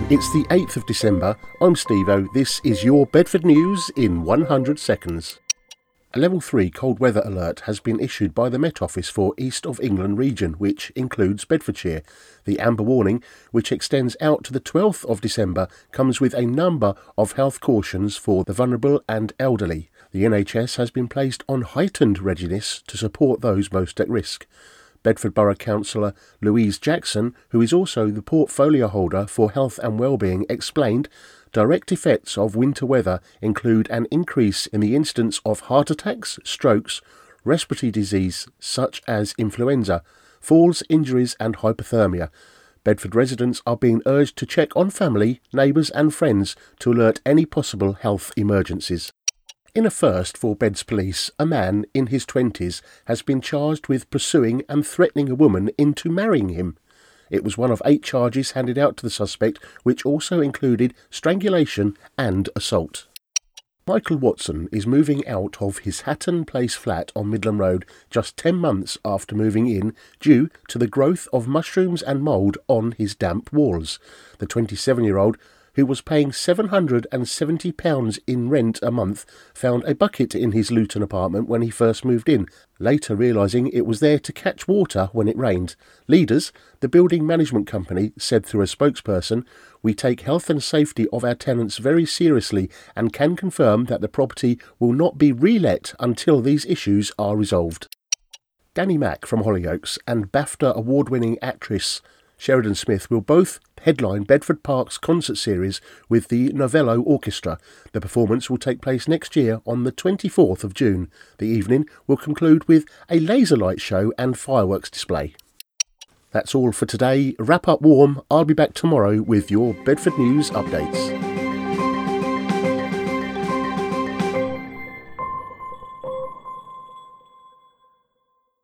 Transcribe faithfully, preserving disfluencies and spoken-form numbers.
It's the eighth of December. I'm Steve-O. This is your Bedford News in one hundred seconds. A level three cold weather alert has been issued by the Met Office for East of England region, which includes Bedfordshire. The amber warning, which extends out to the twelfth of December, comes with a number of health cautions for the vulnerable and elderly. The N H S has been placed on heightened readiness to support those most at risk. Bedford Borough Councillor Louise Jackson, who is also the portfolio holder for Health and Wellbeing, explained direct effects of winter weather include an increase in the incidence of heart attacks, strokes, respiratory disease such as influenza, falls, injuries and hypothermia. Bedford residents are being urged to check on family, neighbours and friends to alert any possible health emergencies. In a first for Beds Police, a man in his twenties has been charged with pursuing and threatening a woman into marrying him. It was one of eight charges handed out to the suspect, which also included strangulation and assault. Michael Watson is moving out of his Hatton Place flat on Midland Road just ten months after moving in due to the growth of mushrooms and mould on his damp walls. The twenty-seven-year-old, who was paying seven hundred seventy pounds in rent a month, found a bucket in his Luton apartment when he first moved in, later realising it was there to catch water when it rained. Leaders, the building management company, said through a spokesperson, "We take health and safety of our tenants very seriously and can confirm that the property will not be re-let until these issues are resolved." Danny Mac from Hollyoaks and BAFTA award-winning actress Sheridan Smith will both headline Bedford Park's concert series with the Novello Orchestra. The performance will take place next year on the twenty-fourth of June. The evening will conclude with a laser light show and fireworks display. That's all for today. Wrap up warm. I'll be back tomorrow with your Bedford News updates.